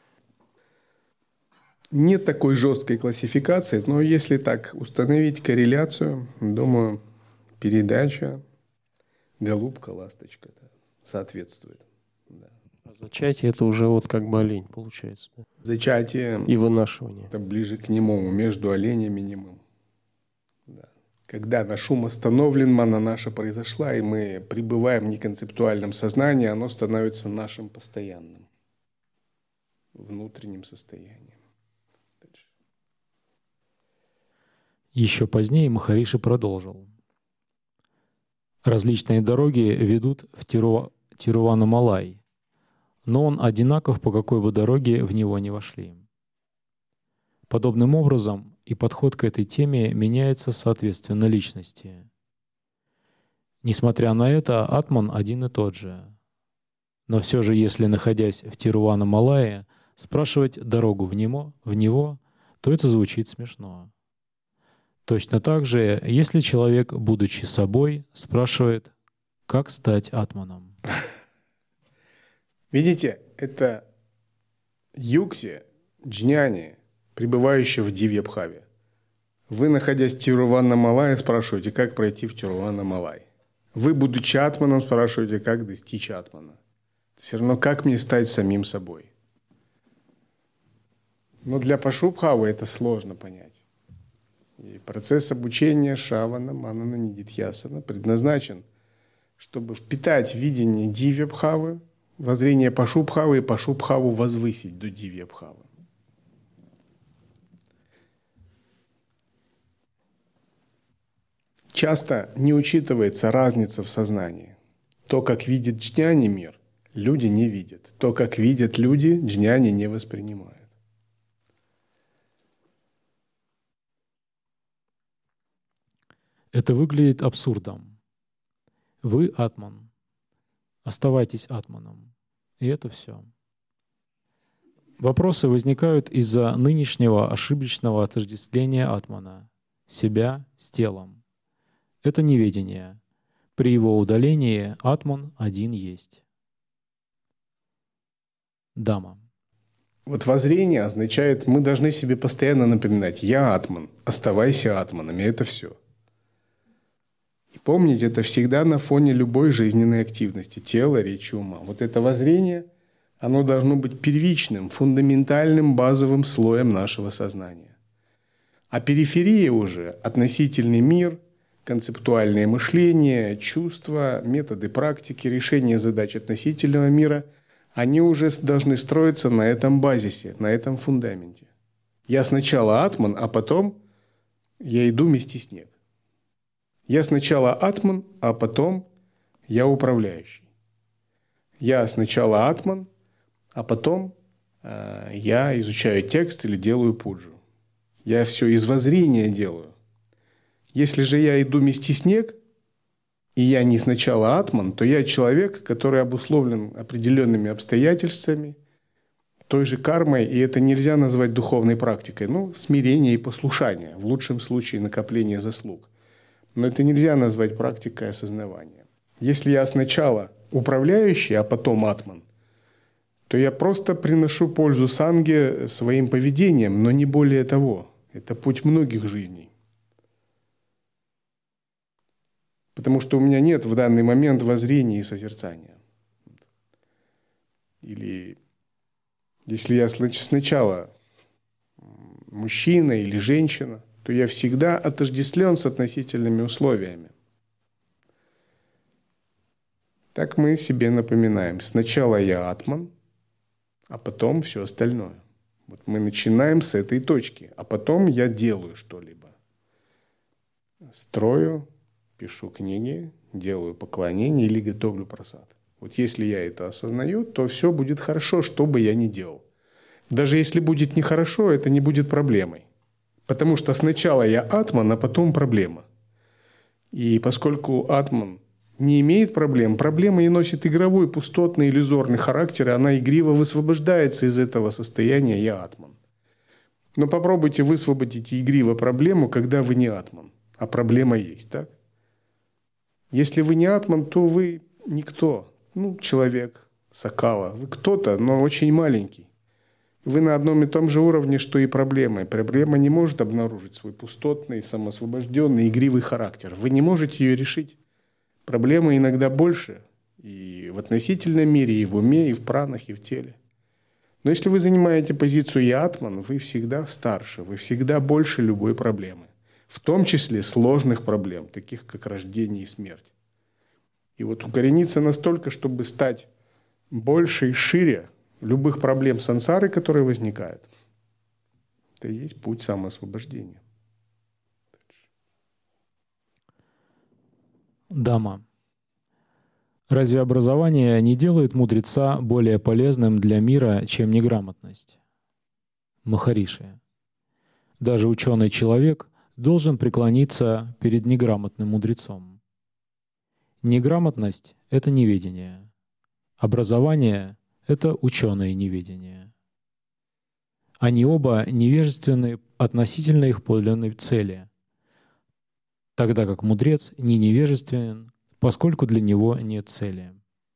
Нет такой жесткой классификации, но если так установить корреляцию, думаю, передача, голубка, ласточка соответствует. Да. А зачатие это уже вот как бы олень получается. Да? Зачатие и вынашивание. Это ближе к немому, между оленем и немым. Да. Когда наш ум остановлен, мана наша произошла, и мы пребываем в неконцептуальном сознании, оно становится нашим постоянным внутренним состоянием. Еще позднее Махариши продолжил. Различные дороги ведут в Тируванамалай, но он одинаков, по какой бы дороге в него ни вошли. Подобным образом и подход к этой теме меняется соответственно личности. Несмотря на это, атман один и тот же. Но все же, если, находясь в Тируванамалае, спрашивать дорогу в него, то это звучит смешно. Точно так же, если человек, будучи собой, спрашивает, как стать атманом. Видите, это юкти, джняни, пребывающие в Дивьябхаве. Вы, находясь в Тируванамалае, спрашиваете, как пройти в Тируванамалай. Вы, будучи атманом, спрашиваете, как достичь атмана. Все равно, как мне стать самим собой. Но для Пашубхавы это сложно понять. И процесс обучения Шравана, Манана, Нидитьясана предназначен, чтобы впитать видение Дивьябхавы, воззрение Пашубхавы и Пашубхаву возвысить до Дивьябхавы. Часто не учитывается разница в сознании. То, как видит джняни мир, люди не видят. То, как видят люди, джняни не воспринимают. Это выглядит абсурдом. Вы атман. Оставайтесь атманом. И это все. Вопросы возникают из-за нынешнего ошибочного отождествления атмана, себя с телом. Это неведение. При его удалении атман один есть. Дама. Вот воззрение означает, мы должны себе постоянно напоминать: я атман, оставайся атманом, и это все. И помнить это всегда на фоне любой жизненной активности, тела, речи, ума. Вот это воззрение, оно должно быть первичным, фундаментальным, базовым слоем нашего сознания. А периферия уже, относительный мир, концептуальное мышление, чувства, методы практики, решение задач относительного мира, они уже должны строиться на этом базисе, на этом фундаменте. Я сначала атман, а потом я иду мести снег. Я сначала атман, а потом я управляющий. Я сначала атман, а потом я изучаю текст или делаю пуджу. Я все из воззрения делаю. Если же я иду мести снег, и я не сначала атман, то я человек, который обусловлен определенными обстоятельствами, той же кармой, и это нельзя назвать духовной практикой. Смирение и послушание, в лучшем случае накопление заслуг. Но это нельзя назвать практикой осознавания. Если я сначала управляющий, а потом атман, то я просто приношу пользу санге своим поведением, но не более того. Это путь многих жизней. Потому что у меня нет в данный момент воззрения и созерцания. Или если я сначала мужчина или женщина, то я всегда отождествлен с относительными условиями. Так мы себе напоминаем. Сначала я атман, а потом все остальное. Вот мы начинаем с этой точки, а потом я делаю что-либо. Строю, пишу книги, делаю поклонение или готовлю прасад. Вот если я это осознаю, то все будет хорошо, что бы я ни делал. Даже если будет нехорошо, это не будет проблемой. Потому что сначала я атман, а потом проблема. И поскольку атман не имеет проблем, проблема и носит игровой, пустотный, иллюзорный характер, и она игриво высвобождается из этого состояния «я атман». Но попробуйте высвободить игриво проблему, когда вы не атман, а проблема есть, так? Если вы не атман, то вы никто. Человек, сакала. Вы кто-то, но очень маленький. Вы на одном и том же уровне, что и проблема. И проблема не может обнаружить свой пустотный, самоосвобожденный, игривый характер. Вы не можете ее решить. Проблема иногда больше и в относительном мире, и в уме, и в пранах, и в теле. Но если вы занимаете позицию «я-атман», вы всегда старше, вы всегда больше любой проблемы. В том числе сложных проблем, таких как рождение и смерть. И вот укорениться настолько, чтобы стать больше и шире любых проблем сансары, которые возникают, это и есть путь самоосвобождения. Дама. Разве образование не делает мудреца более полезным для мира, чем неграмотность? Махариши. Даже ученый человек должен преклониться перед неграмотным мудрецом. Неграмотность — это неведение. Образование — это ученое неведение. Они оба невежественны относительно их подлинной цели, тогда как мудрец не невежественен, поскольку для него нет цели.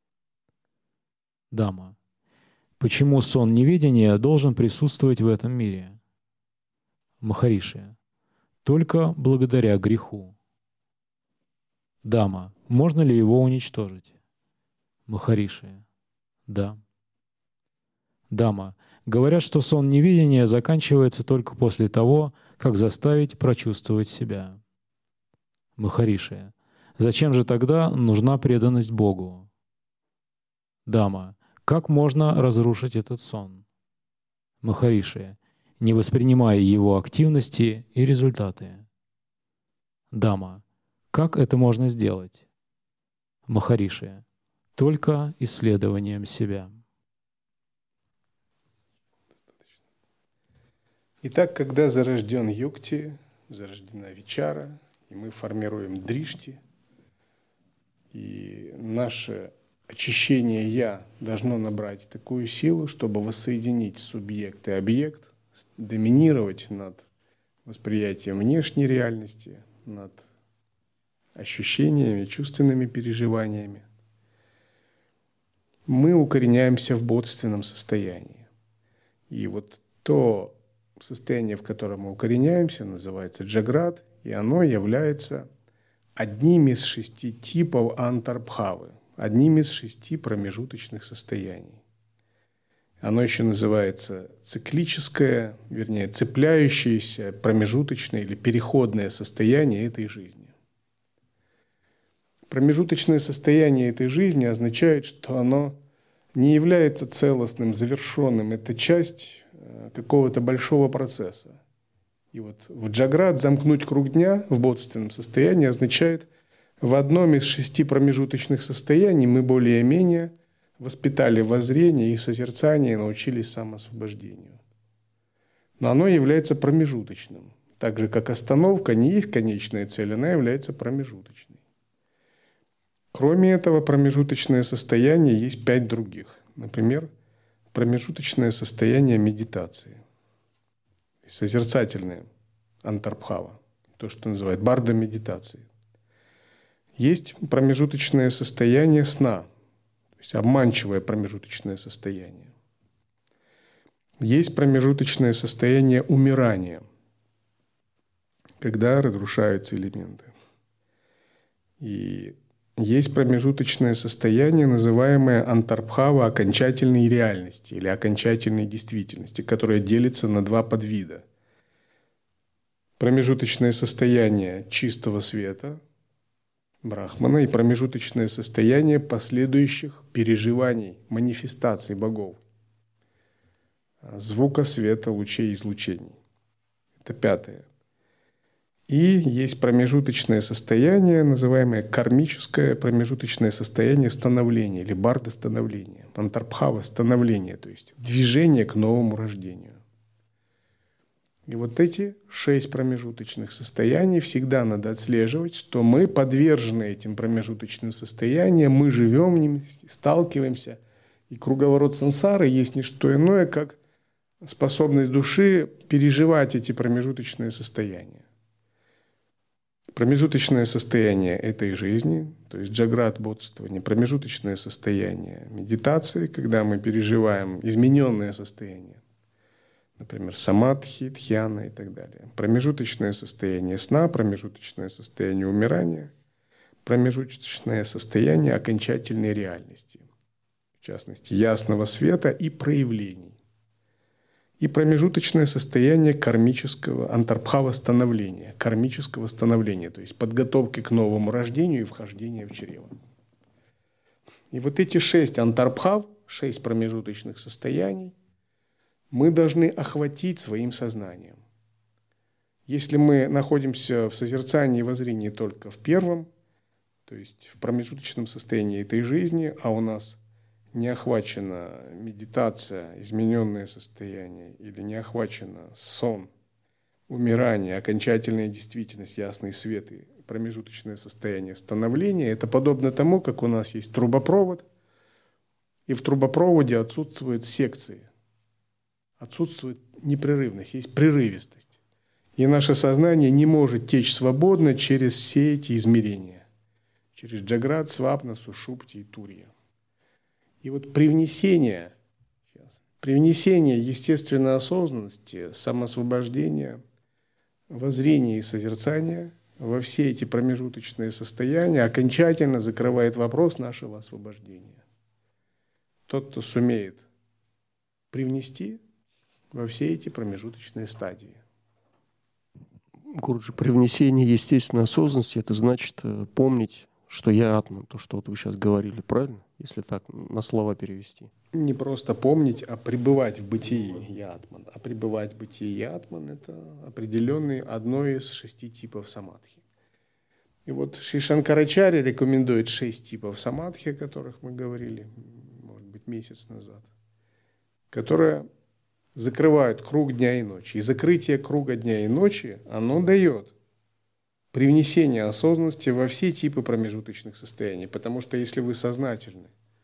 Дама. Почему сон неведения должен присутствовать в этом мире? Махариши. Только благодаря греху. Дама. Можно ли его уничтожить? Махариши. Да. Дама. Говорят, что сон неведения заканчивается только после того, как заставить прочувствовать себя. Махариши. Зачем же тогда нужна преданность Богу? Дама. Как можно разрушить этот сон? Махариши. Не воспринимая его активности и результаты. Дама. Как это можно сделать? Махариши. Только исследованием себя. Итак, когда зарожден юкти, зарождена вичара, и мы формируем дришти, и наше очищение «я» должно набрать такую силу, чтобы воссоединить субъект и объект, доминировать над восприятием внешней реальности, над ощущениями, чувственными переживаниями. Мы укореняемся в бодственном состоянии. И вот то состояние, в котором мы укореняемся, называется джаграт, и оно является одним из 6 типов антарбхавы, одним из 6 промежуточных состояний. Оно еще называется циклическое, вернее, цепляющееся, промежуточное или переходное состояние этой жизни. Промежуточное состояние этой жизни означает, что оно не является целостным, завершенным. Это часть какого-то большого процесса. И вот в джаграт замкнуть круг дня в бодственном состоянии означает, в одном из 6 промежуточных состояний мы более-менее воспитали воззрение и созерцание и научились самоосвобождению. Но оно является промежуточным. Так же, как остановка не есть конечная цель, она является промежуточной. Кроме этого, промежуточное состояние есть 5 других. Например, промежуточное состояние медитации. Созерцательное антарбхава, то, что называют барда-медитацией. Есть промежуточное состояние сна, то есть обманчивое промежуточное состояние. Есть промежуточное состояние умирания, когда разрушаются элементы. И есть промежуточное состояние, называемое антарбхава окончательной реальности или окончательной действительности, которое делится на 2 подвида. Промежуточное состояние чистого света, брахмана, и промежуточное состояние последующих переживаний, манифестаций богов, звука, света, лучей, излучений. Это 5. И есть промежуточное состояние, называемое кармическое промежуточное состояние становления или барда становления, антарбхава становления, то есть движение к новому рождению. И вот эти 6 промежуточных состояний всегда надо отслеживать, что мы подвержены этим промежуточным состояниям, мы живем в ним, сталкиваемся. И круговорот сансары есть не что иное, как способность души переживать эти промежуточные состояния. Промежуточное состояние этой жизни, то есть джаграт бодхитствование, промежуточное состояние медитации, когда мы переживаем измененное состояние, например, самадхи, дхьяна и так далее. Промежуточное состояние сна, промежуточное состояние умирания, промежуточное состояние окончательной реальности, в частности, ясного света и проявлений. И промежуточное состояние кармического антарбхава становления, кармического становления, то есть подготовки к новому рождению и вхождения в чрево. И вот эти 6 антарбхав, 6 промежуточных состояний, мы должны охватить своим сознанием. Если мы находимся в созерцании и воззрении только в первом, то есть в промежуточном состоянии этой жизни, а у нас не охвачена медитация, измененное состояние, или не охвачена сон, умирание, окончательная действительность, ясный свет и промежуточное состояние становления, это подобно тому, как у нас есть трубопровод, и в трубопроводе отсутствуют секции, отсутствует непрерывность, есть прерывистость. И наше сознание не может течь свободно через все эти измерения, через джаграт, свапна, сушупти и турья. И вот привнесение естественной осознанности, самоосвобождения, воззрения и созерцания во все эти промежуточные состояния окончательно закрывает вопрос нашего освобождения. Тот, кто сумеет привнести во все эти промежуточные стадии. Гуруджи, привнесение естественной осознанности — это значит помнить, что я атман, то, что вот вы сейчас говорили, правильно? Если так на слова перевести. Не просто помнить, а пребывать в бытии я атман. А пребывать в бытии я атман — это определенный одно из 6 типов самадхи. И вот Шри Шанкарачарья рекомендует 6 типов самадхи, о которых мы говорили, может быть, месяц назад, которые закрывают круг дня и ночи. И закрытие круга дня и ночи, оно дает привнесение осознанности во все типы промежуточных состояний. Потому что если вы сознательны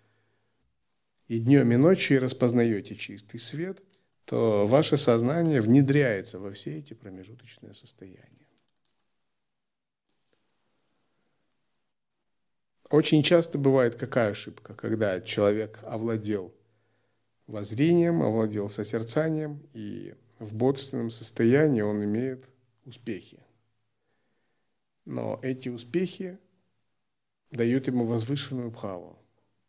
и днем, и ночью распознаете чистый свет, то ваше сознание внедряется во все эти промежуточные состояния. Очень часто бывает какая ошибка, когда человек овладел воззрением, овладел созерцанием, и в бодхитственном состоянии он имеет успехи. Но эти успехи дают ему возвышенную бхаву.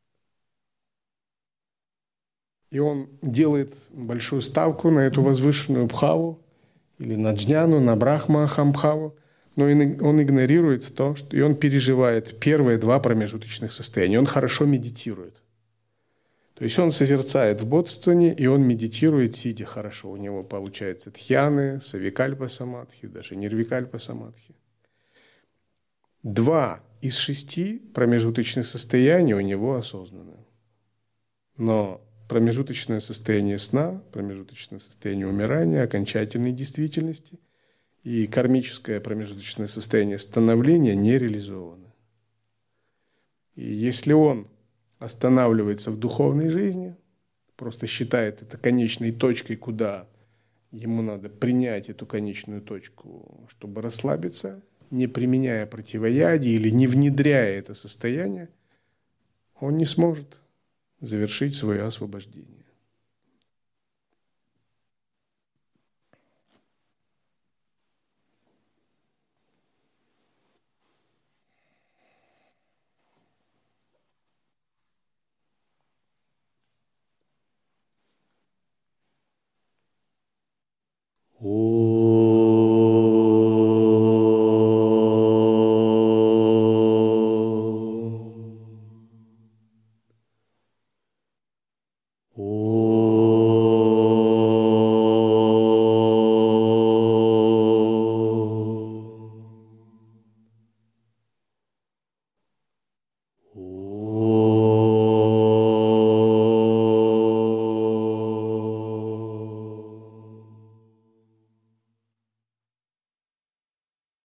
И он делает большую ставку на эту возвышенную бхаву, или на джняну, на брахма-ахамбхаву, но он игнорирует то, что и он переживает первые 2 промежуточных состояния. Он хорошо медитирует. То есть он созерцает в бодхитствовании, и он медитирует, сидя хорошо. У него получается дхьяны, савикальпа самадхи, даже нирвикальпа самадхи. 2 из 6 промежуточных состояний у него осознанны. Но промежуточное состояние сна, промежуточное состояние умирания, окончательной действительности и кармическое промежуточное состояние становления не реализованы. И если он останавливается в духовной жизни, просто считает это конечной точкой, куда ему надо принять эту конечную точку, чтобы расслабиться, не применяя противоядие или не внедряя это состояние, он не сможет завершить свое освобождение. О